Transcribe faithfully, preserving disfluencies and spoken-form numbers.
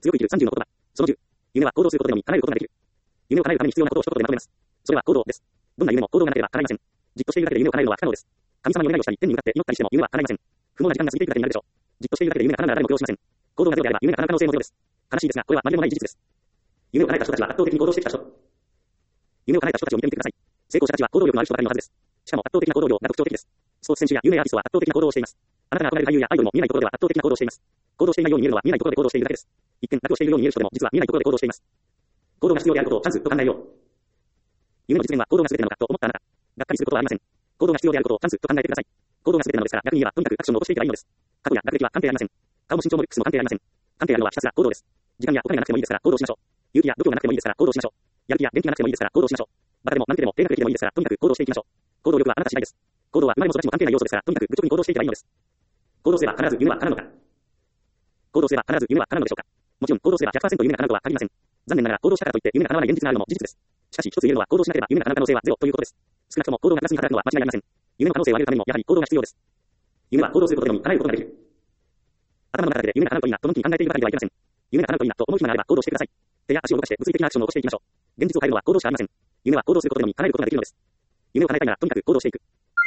強く生きるさんじゅうの言葉。そのじゅう。夢は行動することでのみ叶えることができる。夢を叶えるために必要なことを一言でまとめます。それは行動です。どんな夢も行動がなければ叶いません。じっとしているだけで夢を叶えるのは不可能です。神様にお願いをしたり、天に向かって祈ったりしても夢は叶いません。不毛な時間が過ぎていくだけになるでしょう。じっとしているだけで夢が叶うなら誰も苦労しません。行動がゼロであれば夢が叶う可能性もゼロです。悲しいですが、これは紛れもない事実です。夢を叶えた人たちは圧倒的に行動してきた人。夢を叶えた人たちを見てみてください。成功者たちは行動力のある人ばかりのはずです。しかも圧倒的な行動量が特徴的です。スポーツ選手や有名アーティストは圧倒的な行動をしています。あなたが憧れる俳優やアイドルも見えないところでは圧倒的な行動をしています。行動していないように見えるのは見えないところで行動しているだけです。一見楽をしているように見える人でも実は見えないところで行動しています。行動が必要であることをチャンスと考えよう。夢の実現は行動が全てなのかと思ったあなた。がっかりすることはありません。行動が必要であることをチャンスと考えてください。行動が全てなのですから、逆に言えばとにかくアクションを起こしていけばいいのです。過去や学歴は関係ありません。顔も身長もルックスも関係ありません。関係あるのはひたすら行動です。時間やお金がなくてもいいですから行動しましょう。勇気や度胸がなくてもいいですから行動しましょう。やる気や元気がなくてもいいですから行動しましょう。バカでも間抜けでも低学歴でもいいですからとにかく行動していきましょう。行動力はあなた次第です。行動は生まれも育ちも関係ない要素ですからとにかく愚直に行動していけばいいのです。行動すれば必ず夢は叶うのか。行動すれば必ず夢は叶うのでしょうか。もちろん行動すれば ひゃくパーセント 夢が叶うとは限りません。残念ながら行動したからといって夢が叶わない現実があるのも事実です。しかし一つ言えるのは行動しなければ夢が叶う可能性はゼロということです。少なくとも行動がプラスに働くのは間違いありません。夢の可能性を上げるためにもやはり行動が必要です。夢は行動することでのみ叶えることができる。頭の中だけで夢が叶うといいなとのんきに考えているばかりではいけません。夢が叶うといいなと思う暇があれば行動してください。手や足を動かして物理的なアクションを起こしていきましょう。現実を変えるのは行動しかありません。夢は行動することでのみ叶えることができるのです。夢を叶えたいならとにかく行動していく。